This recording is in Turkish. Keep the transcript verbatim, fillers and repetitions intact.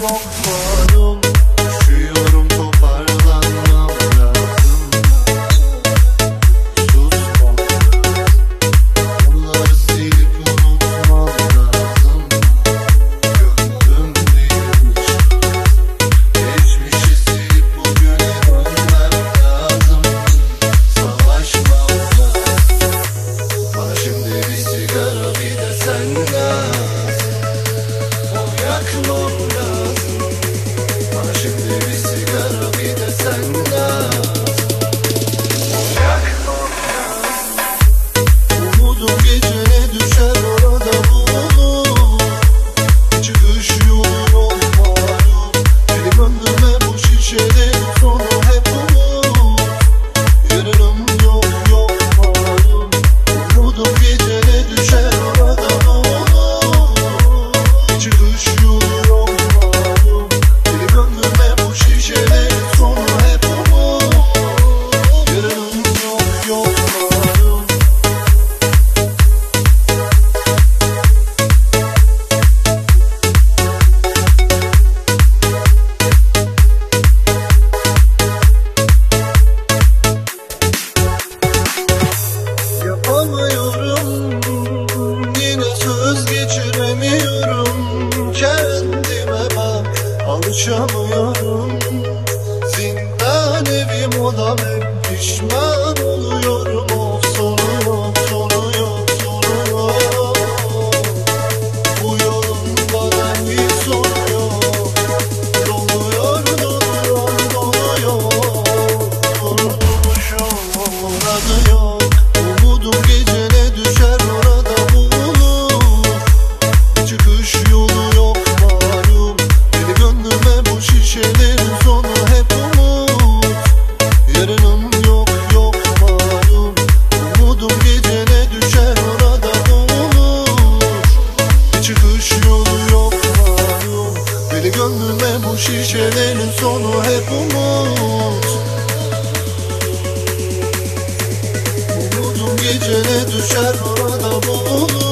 yok malum. Üşüyorum, toparlanmam lazım. Susma, onları silip unutmam lazım. Gönlüm değilmiş, geçmişi silip bugüne dönmem lazım. Savaşmam lazım. Bana şimdi bir sigara, bir de senden yakmam lazım. Bana şimdi bir sigara, bir de senden yakmam lazım. Umudum gecene düşer, orada bulunur. Çıkış yolu yok malum. Benim ömrüme bu şişelerin sonu hep umut. Yarınım yok yok malum. Umudum gecene düşer, orada bulunur. Çıkış yolu yok malum. Benim ömrüme bu şişelerin sonu hep umut. Yarınım yok yok malum. Yapamıyorum, yine söz geçiremiyorum. Kendime bak, alışamıyorum. Zindan evim odam, hep pişman oluyorum. Of, sonu yok, sonu yok, sonu yok. Bu yolun bana hiç sonu yok. Doluyor, doluyor, doluyor. Kurtuluşum orada yok. Umudum gecene düşer, orada bulunur. Çıkış yolu yok malum. Beni gönlüme bu şişelerin sonu hep umut. Yarınım yok yok malum. Umudum gecene düşer, orada bulunur. Çıkış yolu yok malum. Beni gönlüme bu şişelerin sonu hep umut. Umudum gecene düşer, orada bulunur.